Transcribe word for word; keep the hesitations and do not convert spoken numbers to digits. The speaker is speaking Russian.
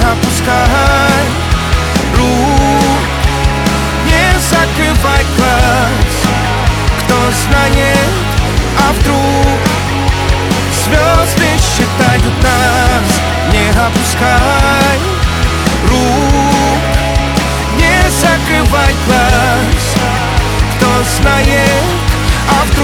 опускай рук, не закрывай глаз. Кто знает, а вдруг звезды считают нас. Не опускай рук, не закрывай глаз. Кто знает, а вдруг